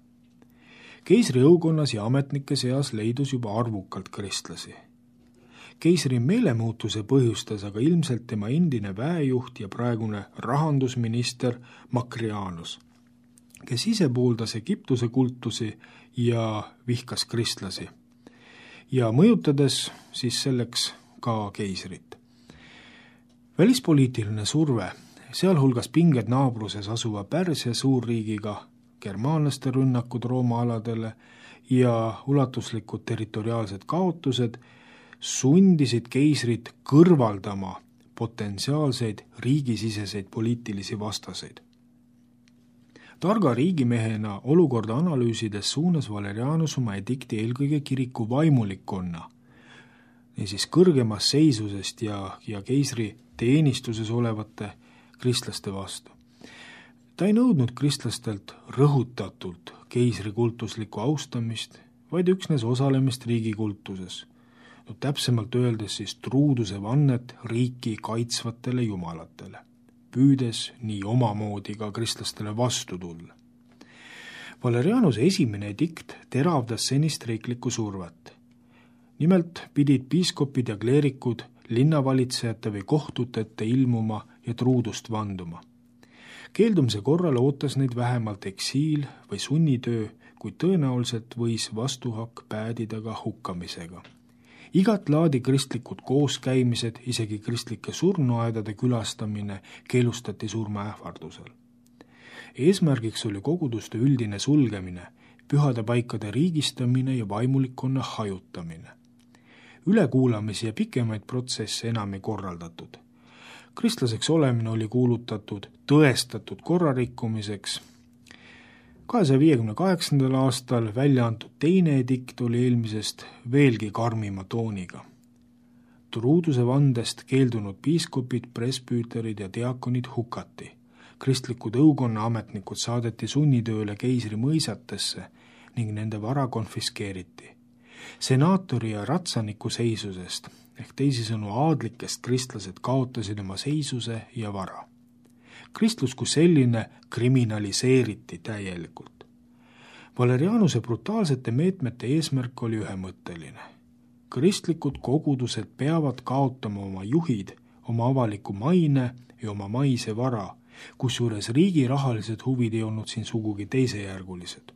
B: Keisri õukonnas ja ametnike seas leidus juba arvukalt kristlasi. Keisri meelemuutuse põhjustas aga ilmselt tema endine väejuht ja praegune rahandusminister Makrianus, kes ise pooldas Egiptuse kultusi ja vihkas kristlasi ja mõjutades siis selleks ka keisrit. Välispoliitiline surve, sealhulgas pinged naabruses asuva Pärsia suurriigiga, germaanlaste rünnakud Rooma aladele ja ulatuslikud territoriaalsed kaotused sundisid keisrit kõrvaldama potentsiaalseid riigisiseseid poliitilisi vastaseid. Targa riigimehena olukorda analüüsides suunas Valerianus oma edikti eelkõige kiriku vaimulikkonna, niisiis kõrgemas seisusest ja, ja keisri teenistuses olevate kristlaste vastu. Ta ei nõudnud kristlastelt rõhutatult keisri kultuslikku austamist, vaid üksnes osalemist riigi kultuses. No, täpsemalt öeldes siis truuduse vannet riiki kaitsvatele jumalatele, püüdes nii omamoodi ka kristlastele vastu tulla. Valerianuse esimene edikt teravdas senist riiklikku survet. Nimelt pidid piiskopid ja kleerikud linnavalitsejate või kohtutete ilmuma ja truudust vanduma. Keeldumise korral ootas neid vähemalt eksiil või sunnitöö, kuid tõenäoliselt võis vastuhakk päädida ka hukkamisega. Igat laadi kristlikud kooskäimised, isegi kristlike surnuaedade külastamine keelustati surmaähvardusel. Eesmärgiks oli koguduste üldine sulgemine, pühade paikade riigistamine ja vaimulikkonna hajutamine. Ülekuulamisi ja pikemaid protsesse enam ei korraldatud. Kristlaseks olemine oli kuulutatud tõestatud korrarikkumiseks. kahesaja viiekümne kaheksandal aastal välja antud teine edikt oli eelmisest veelgi karmima tooniga. Truuduse vandest keeldunud piiskopid, presbüüterid ja diakonid hukati. Kristlikud õukonna ametnikud saadeti sunnitööle keisri mõisatesse ning nende vara konfiskeeriti. Senaatori ja ratsaniku seisusest ehk teisisõnu aadlikest kristlased kaotasid oma seisuse ja vara. Kristlus kui selline kriminaliseeriti täielikult. Valerianuse brutaalsete meetmete eesmärk oli ühemõtteline. Kristlikud kogudused peavad kaotama oma juhid, oma avaliku maine ja oma maise vara kusjuures riigi rahalised huvid ei olnud siin sugugi teisejärgulised.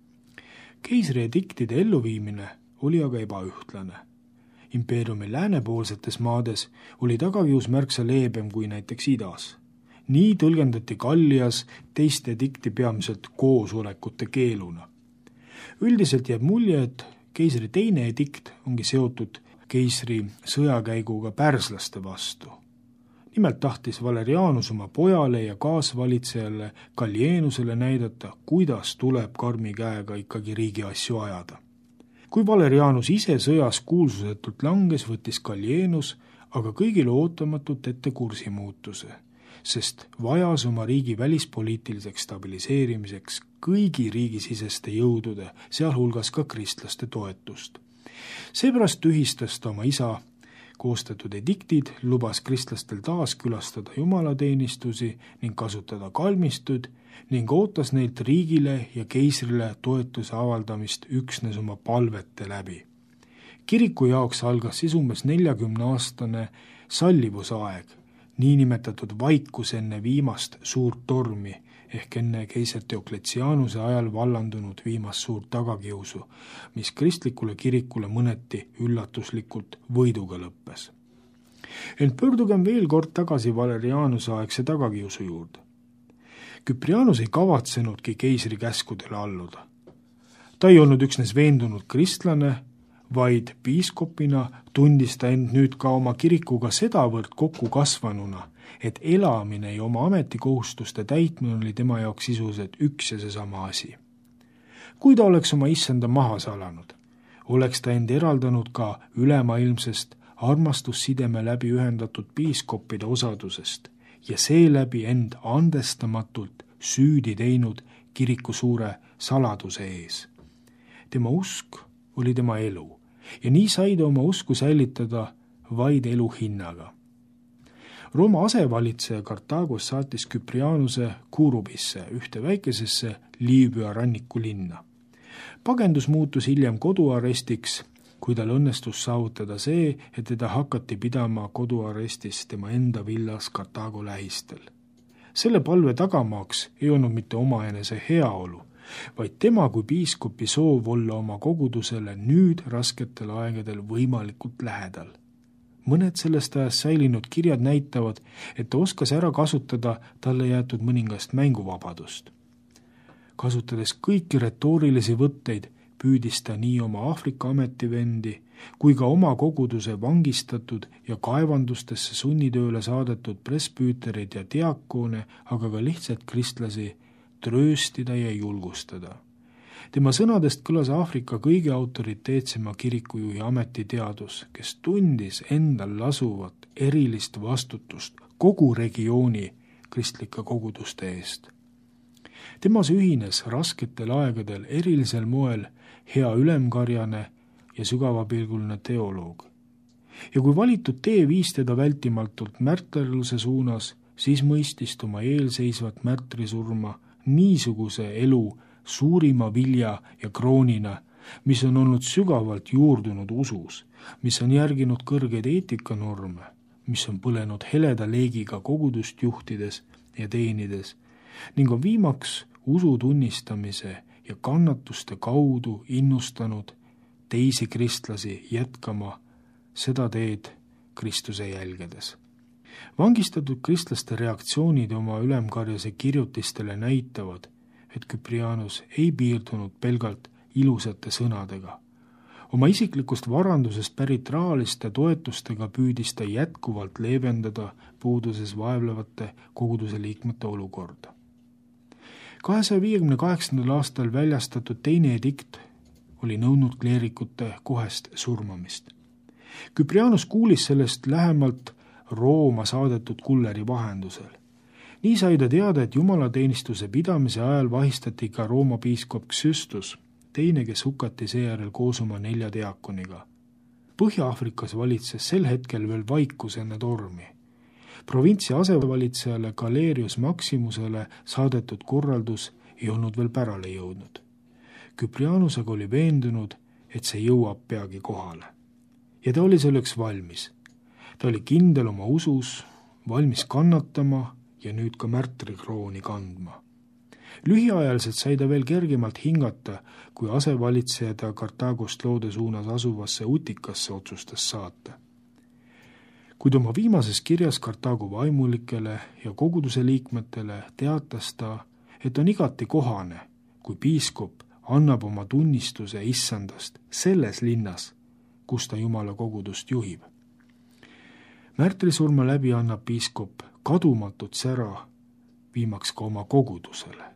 B: Keisri ediktide elluviimine oli aga ebaühtlane. Impeeriumi läänepoolsetes maades oli tagakius märksa leebem kui näiteks idas. Nii tõlgendati Gallias teist edikti peamiselt koosolekute keeluna. Üldiselt jääb mulje, et keisri teine edikt ongi seotud keisri sõjakäiguga pärslaste vastu. Nimelt tahtis Valerianus oma pojale ja kaasvalitsejale Gallienusele näidata, kuidas tuleb karmi käega ikkagi riigi asju ajada. Kui Valerianus ise sõjas kuulsusetult langes, võttis Gallienus aga kõigile ootamatult ette kursimuutuse, sest vajas oma riigi välispoliitiliseks stabiliseerimiseks kõigi riigisiseste jõudude, sealhulgas ka kristlaste toetust. Seepärast tühistas ta oma isa koostatud ediktid, lubas kristlastel taas külastada jumalateenistusi ning kasutada kalmistud ning ootas neilt riigile ja keisrile toetuse avaldamist üksnes oma palvete läbi. Kiriku jaoks algas siis umbes neljakümneaastane sallivusaeg, niinimetatud vaikus enne viimast suurt tormi ehk enne keiser Diokletianuse ajal vallandunud viimast suurt tagakiusu, mis kristlikule kirikule mõneti üllatuslikult võiduga lõppes. Ent pöördugem veel kord tagasi Valerianuse aegse tagakiusu juurde. Küprianus ei kavatsenudki keisri käskudele alluda. Ta ei olnud üksnes veendunud kristlane, vaid piiskopina tundis ta end nüüd ka oma kirikuga sedavõrd kokku kasvanuna, et elamine ja oma ametikohustuste täitmine oli tema jaoks sisuliselt üks ja seesama asi. Kui ta oleks oma issanda maha salanud, oleks ta end eraldanud ka ülemaailmsest armastussideme läbi ühendatud piiskoppide osadusest ja seeläbi end andestamatult süüdi teinud kiriku suure saladuse ees. Tema usk oli tema elu ja nii sai ta oma usku säilitada vaid elu hinnaga. Rooma asevalitseja Kartaagos saatis Küprianuse Kurubisse, ühte väikesesse Liibüa rannikulinna. Pagendus muutus hiljem koduarestiks, kui tal õnnestus saavutada see, et teda hakati pidama koduarestis tema enda villas Kartaago lähistel. Selle palve tagamaaks ei olnud mitte omaenese heaolu, vaid tema kui piiskopi soov olla oma kogudusele nüüd rasketel aegadel võimalikult lähedal. Mõned sellest ajast säilinud kirjad näitavad, et ta oskas ära kasutada talle jäetud mõningast mänguvabadust. Kasutades kõiki retoorilisi võtteid, püüdis ta nii oma Aafrika ametivendi kui ka oma koguduse vangistatud ja kaevandustesse sunnitööle saadetud presbüüterid ja diakoone, aga ka lihtsalt kristlasi trööstida ja julgustada. Tema sõnadest kõlas Aafrika kõige autoriteetsema kirikujuhi ametiteadus, kes tundis endal lasuvat erilist vastutust kogu regiooni kristlike koguduste eest. Temas ühines rasketel aegadel erilisel moel hea ülemkarjane ja sügavapilguline teoloog. Ja kui valitud tee viis teda vältimatult märtlerluse suunas, siis mõistis oma eelseisvat märtrisurma niisuguse elu suurima vilja ja kroonina, mis on olnud sügavalt juurdunud usus, mis on järginud kõrgeid eetikanorme, mis on põlenud heleda leegiga kogudust juhtides ja teenides ning on viimaks usu tunnistamise ja kannatuste kaudu innustanud teisi kristlasi jätkama seda teed Kristuse jälgedes. Vangistatud kristlaste reaktsioonid oma ülemkarjase kirjutistele näitavad, et Küprianus ei piirdunud pelgalt ilusate sõnadega. Oma isiklikust varandusest pärit rahaliste toetustega püüdis ta jätkuvalt leevendada puuduses vaevlevate koguduse liikmete olukorda. kahesaja viiekümne kaheksandal aastal väljastatud teine edikt oli nõudnud kleerikute kohest surmamist. Küprianus kuulis sellest lähemalt Rooma saadetud kulleri vahendusel. Nii sai ta teada, et jumalateenistuse pidamise ajal vahistati ka Rooma piiskop Xystus, teine, kes hukati seejärel koos oma nelja diakoniga. Põhja-Aafrikas valitses sel hetkel veel vaikus enne tormi. Provintsi asevalitsejale Galerius Maximusele saadetud korraldus ei olnud veel pärale jõudnud. Küprianus aga oli veendunud, et see jõuab peagi kohale. Ja ta oli selleks valmis. Ta oli kindel oma usus, valmis kannatama ja nüüd ka märtrikrooni kandma. Lühiajaliselt sai ta veel kergemalt hingata, kui asevalitseja ta Kartaagost loode suunas asuvasse Utikasse otsustas saata. Kuid oma viimases kirjas Kartaago vaimulikele ja koguduse liikmetele teatas ta, et on igati kohane, kui piiskop annab oma tunnistuse issandast selles linnas, kus ta Jumala kogudust juhib. Märtrisurma läbi annab piiskop kadumatut sära viimaks ka oma kogudusele.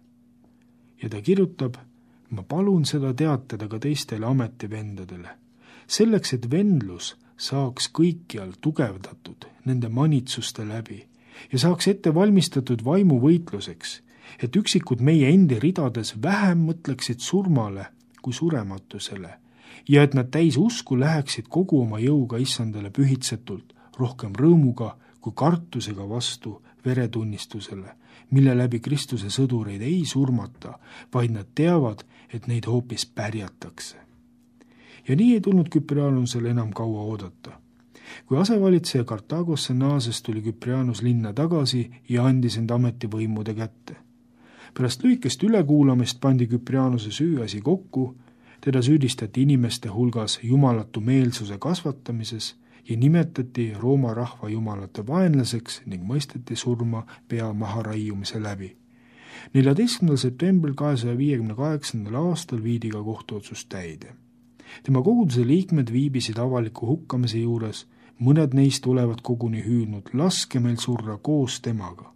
B: Ja ta kirjutab, ma palun seda teatada ka teistele ametivendadele, selleks, et vendlus saaks kõikjal tugevdatud nende manitsuste läbi ja saaks ette valmistatud vaimuvõitluseks, et üksikud meie endi ridades vähem mõtleksid surmale kui surematusele ja et nad täis usku läheksid kogu oma jõuga issandale pühitsetult, rohkem rõõmuga kui kartusega vastu veretunnistusele, mille läbi Kristuse sõdureid ei surmata, vaid nad teavad, et neid hoopis pärjatakse. Ja nii ei tulnud Küprianusel enam kaua oodata. Kui asevalitseja Kartaagosse naases, tuli Küprianus linna tagasi ja andis end ametivõimude kätte. Pärast lühikest ülekuulamist pandi Küprianuse süüasi kokku, teda süüdistati inimeste hulgas jumalatu meelsuse kasvatamises ja nimetati Rooma rahva jumalate vaenlaseks ning mõisteti surma pea maharaiumise läbi. neljateistkümnendal septembril kahesaja viiekümne kaheksandal aastal viidi ka kohtuotsus täide. Tema koguduse liikmed viibisid avaliku hukkamise juures, mõned neist olevat koguni hüüdnud, laske meil surra koos temaga.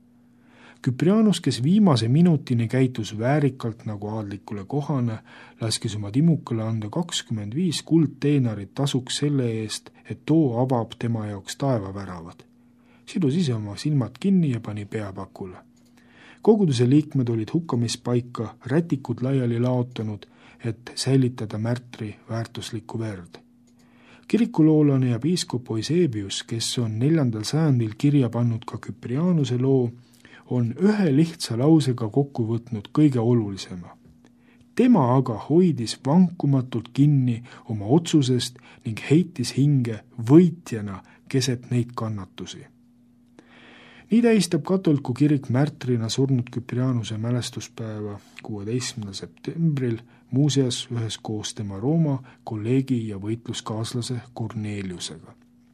B: Küprianus, kes viimase minutini käitus väärikalt nagu aadlikule kohane, laskis oma timukale anda kakskümmend viis kuldteenarit tasuks selle eest, et too avab tema jaoks taevaväravad. Sidus ise oma silmad kinni ja pani peapakule. Koguduse liikmed olid hukkamispaika rätikud laiali laotanud, et säilitada märtri väärtuslikku verd. Kirikuloolane ja piiskop Eusebius, kes on neljandal sajandil kirja pannud ka Küprianuse loo, on ühe lihtsa lausega kokku võtnud kõige olulisema. Tema aga hoidis vankumatult kinni oma otsusest ning heitis hinge võitjana keset neid kannatusi. Nii tähistab katoliku kirik märtrina surnud Küprianuse mälestuspäeva kuueteistkümnendal septembril muuseas üheskoos tema Rooma kolleegi ja võitluskaaslase Korneliusega.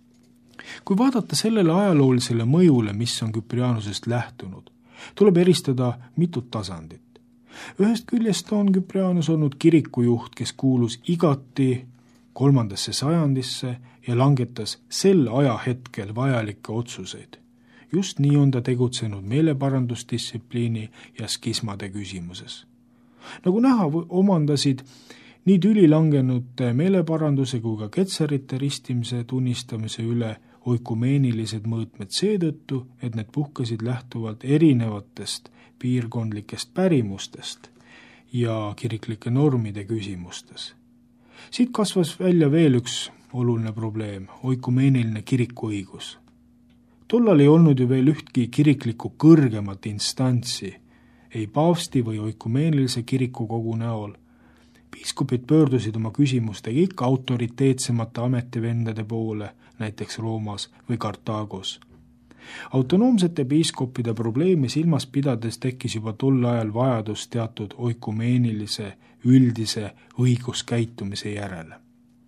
B: Kui vaadata sellele ajaloolisele mõjule, mis on Küprianusest lähtunud, tuleb eristada mitut tasandit. Ühest küljest on Küprianus olnud kirikujuht, kes kuulus igati kolmandasse sajandisse ja langetas sel ajahetkel vajalikke otsuseid. Just nii on ta tegutsenud meeleparandusdistsipliini ja skismade küsimuses. Nagu näha, omandasid nii tüli langenud meeleparanduse kui ka ketserite ristimise tunnistamise üle oikumeenilised mõõtmed seetõttu, et need puhkasid lähtuvalt erinevatest piirkondlikest pärimustest ja kiriklike normide küsimustes. Siit kasvas välja veel üks oluline probleem, oikumeeniline kirikuõigus. Tollal ei olnud ju veel ühtki kiriklikku kõrgemat instantsi, ei paavsti või oikumeenilise kirikukogu näol. Piiskopid pöördusid oma küsimustega ikka autoriteetsemate ametivendade poole, näiteks Roomas või Kartaagos. Autonoomsete piiskopide probleemi silmas pidades tekkis juba tol ajal vajadus teatud oikumeenilise üldise õiguskäitumise järele.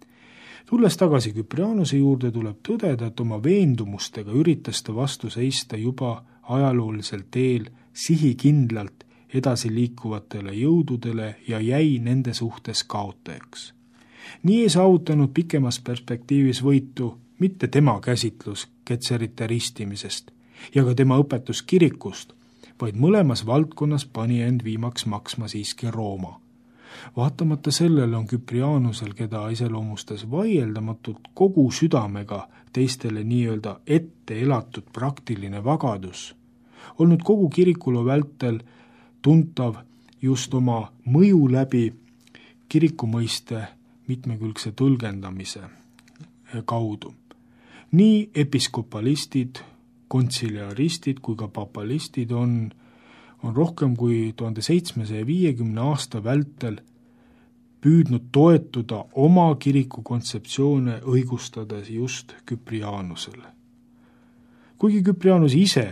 B: Tulles tagasi Küprianuse juurde, tuleb tõdeda, et oma veendumustega üritas ta vastu seista juba ajaloolisel teel sihikindlalt edasi liikuvatele jõududele ja jäi nende suhtes kaotajaks. Nii ei saavutanud pikemas perspektiivis võitu mitte tema käsitlus ketserite ristimisest ja ka tema õpetus kirikust, vaid mõlemas valdkonnas pani end viimaks maksma siiski Rooma. Vaatamata sellele on Küprianusel, keda iseloomustas vaieldamatult kogu südamega teistele nii-öelda ette elatud praktiline vagadus, olnud kogu kirikulo vältel tuntav just oma mõju läbi kirikumõiste mitmekülgse tõlgendamise kaudu. Nii episkopalistid, kontsiliaristid kui ka papalistid on on rohkem kui tuhande seitsmesaja viiekümne aasta vältel püüdnud toetuda oma kiriku kontseptsioone õigustades just Küprianusele. Kuigi Küprianus ise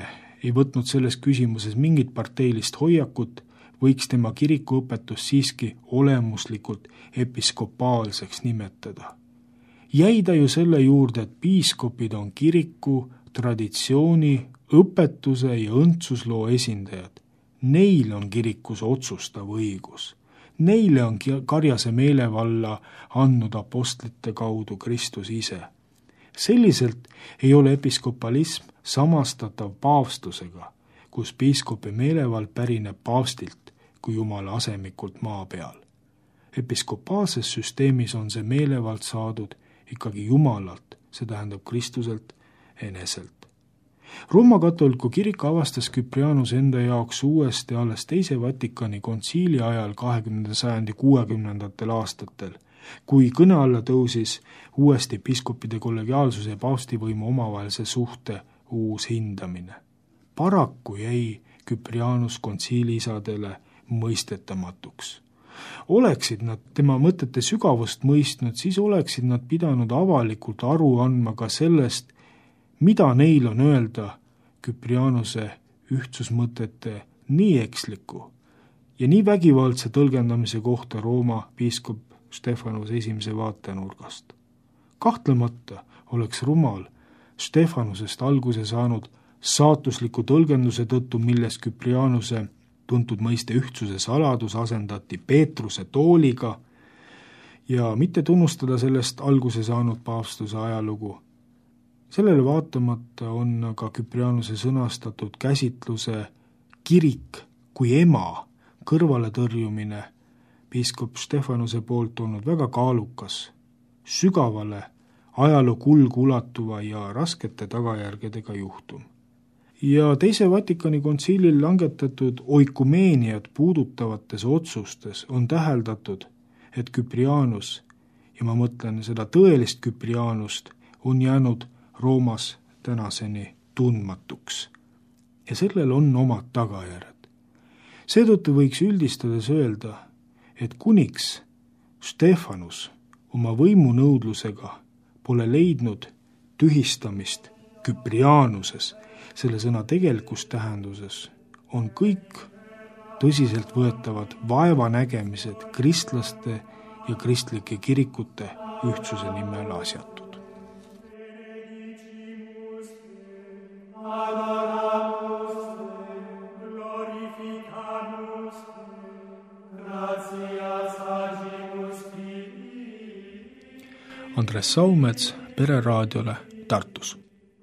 B: ei võtnud selles küsimuses mingit parteilist hoiakut, võiks tema kirikuõpetus siiski olemuslikult episkopaalseks nimetada. Jäi ta ju selle juurde, et piiskopid on kiriku, traditsiooni, õpetuse ja õndsusloo esindajad. Neil on kirikus otsustav õigus. Neile on karjase meelevalla andnud apostlite kaudu Kristus ise. Selliselt ei ole episkopalism samastatav paavstusega, kus piiskopi meelevald pärineb paavstilt kui Jumala asemikult maa peal. Episkopaalses süsteemis on see meelevald saadud ikkagi Jumalalt, see tähendab Kristuselt eneselt. Rooma katoliku kirik avastas Küprianus enda jaoks uuesti alles teise Vatikani kontsiili ajal kahekümnenda sajandi kuuekümnendatel aastatel, kui kõne alla tõusis uuesti piiskopide kollegiaalsuse ja paavstivõimu omavahelise suhte uus hindamine. Paraku jäi Küprianus kontsiiliisadele mõistetamatuks. Oleksid nad tema mõtete sügavust mõistnud, siis oleksid nad pidanud avalikult aru andma ka sellest, mida neil on öelda Küprianuse ühtsusmõtete nii eksliku ja nii vägivaldse tõlgendamise kohta Rooma piiskop Stefanus esimese vaatenurgast. Kahtlemata oleks rumal Stefanusest alguse saanud saatusliku tõlgenduse tõttu, milles Küprianuse tuntud mõiste ühtsuse saladus asendati Peetruse tooliga ja mitte tunnustada sellest alguse saanud paavstuse ajalugu. Sellele vaatamata on aga Küprianuse sõnastatud käsitluse kirik kui ema kõrvale tõrjumine piiskop Stefanuse poolt olnud väga kaalukas, sügavale ajaloo kulgu ulatuva ja raskete tagajärgedega juhtum. Ja teise Vatikani kontsiilil langetatud oikumeeniat puudutavates otsustes on täheldatud, et Küprianus, ja ma mõtlen seda tõelist Küprianust, on jäänud Roomas tänaseni tundmatuks. Ja sellel on omad tagajärjed. Seetõttu võiks üldistades öelda, et kuniks Stefanus oma võimunõudlusega pole leidnud tühistamist Küprianuses, selle sõna tegelikus tähenduses, on kõik tõsiselt võetavad vaevanägemised kristlaste ja kristlike kirikute ühtsuse nimel asjatud. Andres Saumets Pereraadiole Tartus.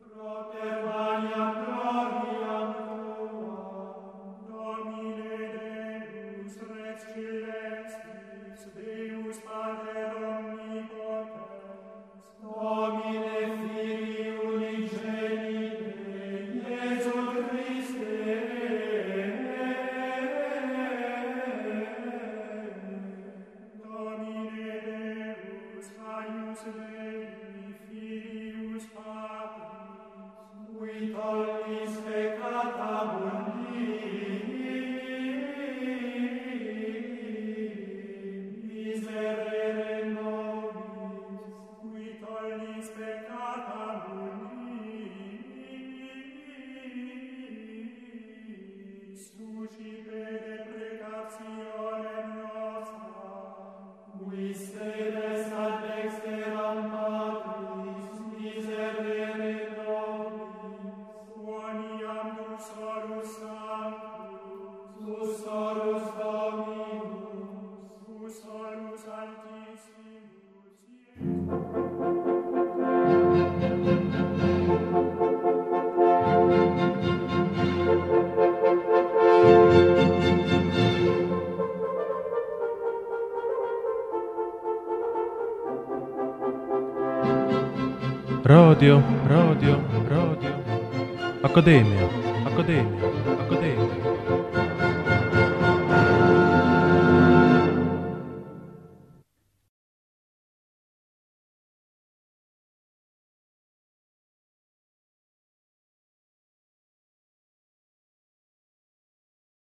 A: Raadio, raadio, raadio, akadeemia, akadeemia, akadeemia.